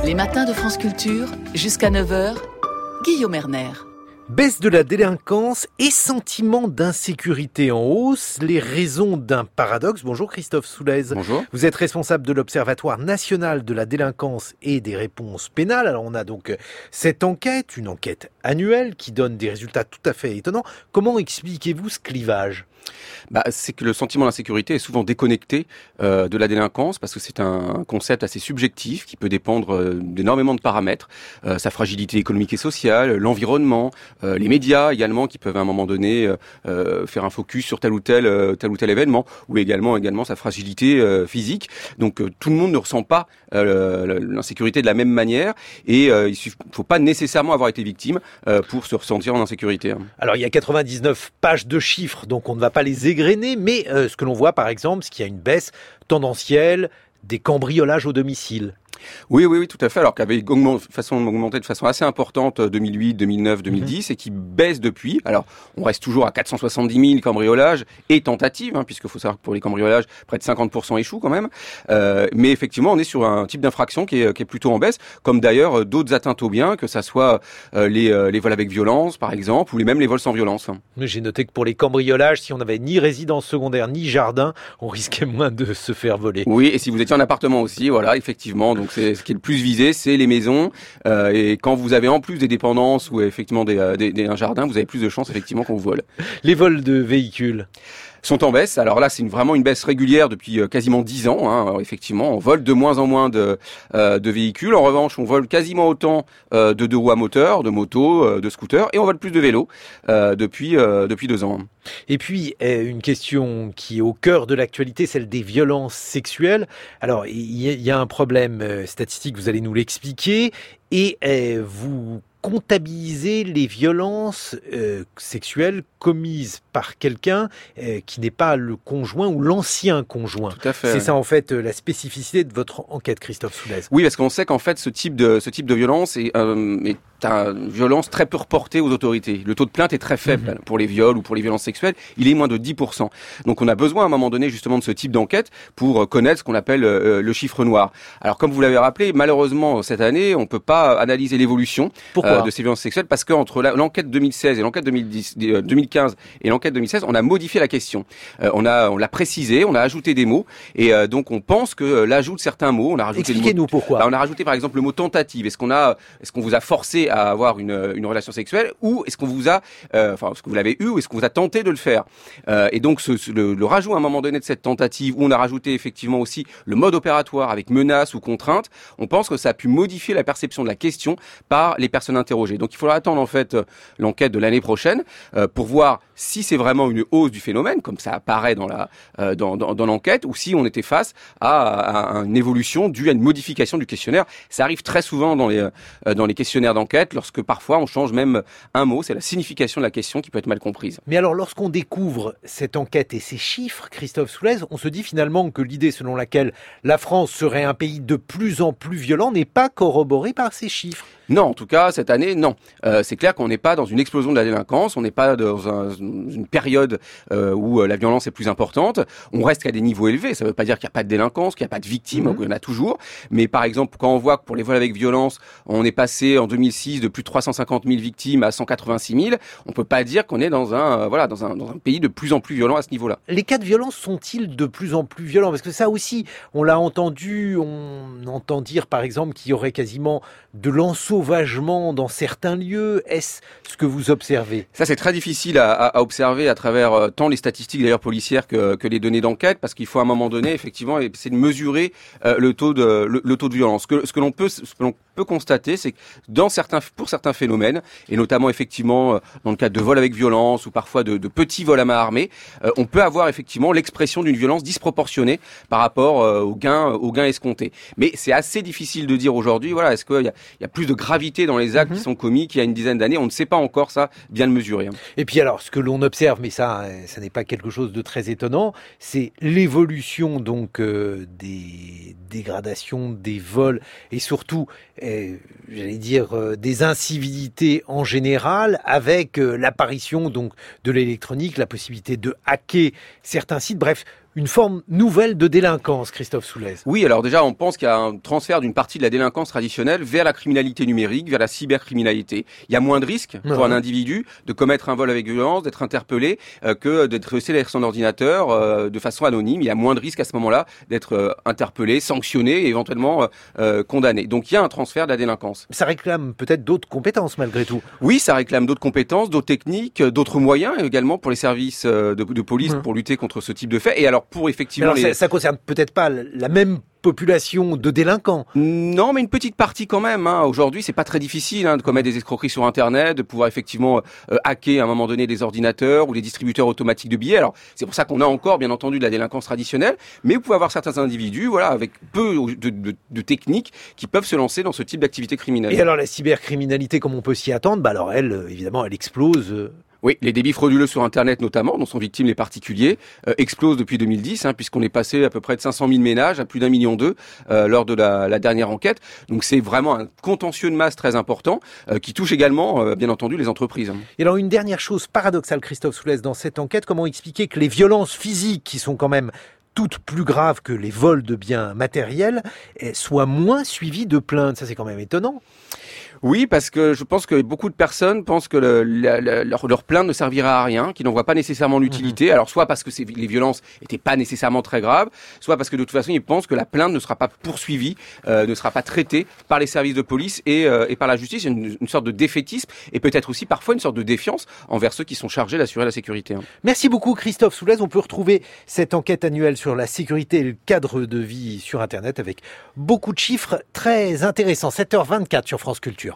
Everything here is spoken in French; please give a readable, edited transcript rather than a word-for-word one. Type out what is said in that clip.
Les matins de France Culture, jusqu'à 9h, Guillaume Erner. Baisse de la délinquance et sentiment d'insécurité en hausse, les raisons d'un paradoxe. Bonjour Christophe Soulez. Bonjour. Vous êtes responsable de l'Observatoire national de la délinquance et des réponses pénales. Alors on a donc cette enquête, une enquête annuelle qui donne des résultats tout à fait étonnants. Comment expliquez-vous ce clivage ? C'est que le sentiment d'insécurité est souvent déconnecté de la délinquance parce que c'est un concept assez subjectif qui peut dépendre d'énormément de paramètres, sa fragilité économique et sociale, l'environnement, les médias également qui peuvent à un moment donné faire un focus sur tel ou tel événement, ou également sa fragilité physique. Donc tout le monde ne ressent pas l'insécurité de la même manière et il faut pas nécessairement avoir été victime pour se ressentir en insécurité. Alors il y a 99 pages de chiffres, donc on ne va pas les égrener, mais ce que l'on voit par exemple, c'est qu'il y a une baisse tendancielle des cambriolages au domicile. Oui, tout à fait. Alors qu'avait augmenté de façon assez importante 2008, 2009, 2010 et qui baisse depuis. Alors, on reste toujours à 470 000 cambriolages et tentatives, puisqu'il faut savoir que pour les cambriolages, près de 50% échouent quand même. Mais effectivement, on est sur un type d'infraction qui est plutôt en baisse, comme d'ailleurs d'autres atteintes aux biens, que ça soit les vols avec violence, par exemple, ou même les vols sans violence. J'ai noté que pour les cambriolages, si on n'avait ni résidence secondaire ni jardin, on risquait moins de se faire voler. Oui, et si vous étiez en appartement aussi, voilà, effectivement. Donc c'est ce qui est le plus visé, c'est les maisons. Et quand vous avez en plus des dépendances ou effectivement un jardin, vous avez plus de chances effectivement qu'on vous vole. Les vols de véhicules sont en baisse. Alors là, c'est vraiment une baisse régulière depuis quasiment 10 ans. Alors, effectivement, on vole de moins en moins de véhicules. En revanche, on vole quasiment autant de deux roues à moteur, de motos, de scooters, et on vole plus de vélos depuis 2 ans. Et puis, une question qui est au cœur de l'actualité, celle des violences sexuelles. Alors, il y a un problème statistique, vous allez nous l'expliquer, et vous comptabilisez les violences sexuelles commises par quelqu'un qui n'est pas le conjoint ou l'ancien conjoint. Tout à fait. C'est ça en fait la spécificité de votre enquête, Christophe Soulez. Oui, parce qu'on sait qu'en fait ce type de violence est une violence très peu reportée aux autorités. Le taux de plainte est très faible pour les viols ou pour les violences sexuelles. Il est moins de 10%. Donc on a besoin à un moment donné justement de ce type d'enquête pour connaître ce qu'on appelle le chiffre noir. Alors comme vous l'avez rappelé, malheureusement cette année, on peut pas analyser l'évolution de ces violences sexuelles parce qu'entre l'enquête 2016 et l'enquête 2015 et l'enquête 2016, on a modifié la question. On l'a précisé, on a ajouté des mots et donc on pense que l'ajout de certains mots, on a rajouté Expliquez-nous pourquoi. On a rajouté par exemple le mot tentative. Est-ce qu'on vous a forcé à avoir une relation sexuelle ou est-ce qu'on vous a est-ce que vous l'avez eu ou est-ce qu'on vous a tenté de le faire et donc le rajout à un moment donné de cette tentative où on a rajouté effectivement aussi le mode opératoire avec menace ou contrainte, on pense que ça a pu modifier la perception de la question par les personnes interrogées. Donc il faudra attendre en fait l'enquête de l'année prochaine pour voir si c'est vraiment une hausse du phénomène comme ça apparaît dans l'enquête ou si on était face à une évolution due à une modification du questionnaire. Ça arrive très souvent dans les questionnaires d'enquête lorsque parfois on change même un mot, c'est la signification de la question qui peut être mal comprise. Mais alors lorsqu'on découvre cette enquête et ces chiffres, Christophe Soulez, on se dit finalement que l'idée selon laquelle la France serait un pays de plus en plus violent n'est pas corroborée par ces chiffres. Non, en tout cas, cette année, non. C'est clair qu'on n'est pas dans une explosion de la délinquance, on n'est pas dans une période où la violence est plus importante. On reste qu'à des niveaux élevés. Ça ne veut pas dire qu'il n'y a pas de délinquance, qu'il n'y a pas de victimes, il y en a toujours. Mais par exemple, quand on voit que pour les vols avec violence, on est passé en 2006 de plus de 350 000 victimes à 186 000, on peut pas dire qu'on est dans un pays de plus en plus violent à ce niveau-là. Les cas de violence sont-ils de plus en plus violents ? Parce que ça aussi, on l'a entendu, on entend dire par exemple qu'il y aurait quasiment de l'ensauvagement dans certains lieux. Est-ce ce que vous observez ? Ça, c'est très difficile à observer à travers tant les statistiques d'ailleurs policières que les données d'enquête, parce qu'il faut à un moment donné, effectivement, essayer de mesurer le taux de violence. Ce que l'on peut constater, c'est que pour certains phénomènes, et notamment effectivement dans le cadre de vols avec violence ou parfois de petits vols à main armée, on peut avoir effectivement l'expression d'une violence disproportionnée par rapport aux gains escomptés. Mais c'est assez difficile de dire aujourd'hui, voilà, est-ce qu'il y a plus de gravité dans les actes qui sont commis qu'il y a une dizaine d'années. On ne sait pas encore ça, bien le mesurer. Et puis alors, ce que l'on observe, mais ça n'est pas quelque chose de très étonnant, c'est l'évolution donc des dégradations, des vols et surtout, j'allais dire, des incivilités en général, avec l'apparition donc de l'électronique, la possibilité de hacker certains sites. Bref, une forme nouvelle de délinquance, Christophe Soulez. Oui, alors déjà, on pense qu'il y a un transfert d'une partie de la délinquance traditionnelle vers la criminalité numérique, vers la cybercriminalité. Il y a moins de risques pour un individu de commettre un vol avec violence, d'être interpellé, que d'être resté derrière son ordinateur de façon anonyme. Il y a moins de risques à ce moment-là d'être interpellé, sanctionné et éventuellement condamné. Donc il y a un transfert de la délinquance. Ça réclame peut-être d'autres compétences malgré tout. Oui, ça réclame d'autres compétences, d'autres techniques, d'autres moyens également pour les services de police pour lutter contre ce type de faits. Et alors pour effectivement... Alors ça concerne peut-être pas la même population de délinquants. Non, mais une petite partie quand même. Aujourd'hui, c'est pas très difficile de commettre des escroqueries sur Internet, de pouvoir effectivement hacker à un moment donné des ordinateurs ou les distributeurs automatiques de billets. Alors, c'est pour ça qu'on a encore, bien entendu, de la délinquance traditionnelle, mais vous pouvez avoir certains individus, voilà, avec peu de techniques, qui peuvent se lancer dans ce type d'activité criminelle. Et alors, la cybercriminalité, comme on peut s'y attendre, alors elle, évidemment, elle explose. Oui, les débits frauduleux sur Internet notamment, dont sont victimes les particuliers, explosent depuis 2010, puisqu'on est passé à peu près de 500 000 ménages à plus d'1,2 million lors de la dernière enquête. Donc c'est vraiment un contentieux de masse très important qui touche également, bien entendu, les entreprises. Et alors une dernière chose paradoxale, Christophe Soulez, dans cette enquête, comment expliquer que les violences physiques, qui sont quand même toutes plus graves que les vols de biens matériels, soient moins suivies de plaintes? Ça, c'est quand même étonnant. Oui, parce que je pense que beaucoup de personnes pensent que leur plainte ne servira à rien, qu'ils n'en voient pas nécessairement l'utilité. Alors soit parce que les violences n'étaient pas nécessairement très graves, soit parce que de toute façon ils pensent que la plainte ne sera pas poursuivie, ne sera pas traitée par les services de police et par la justice. Il y a une sorte de défaitisme et peut-être aussi parfois une sorte de défiance envers ceux qui sont chargés d'assurer la sécurité. Merci beaucoup Christophe Soulez. On peut retrouver cette enquête annuelle sur la sécurité et le cadre de vie sur Internet avec beaucoup de chiffres très intéressants. 7h24 sur France Culture.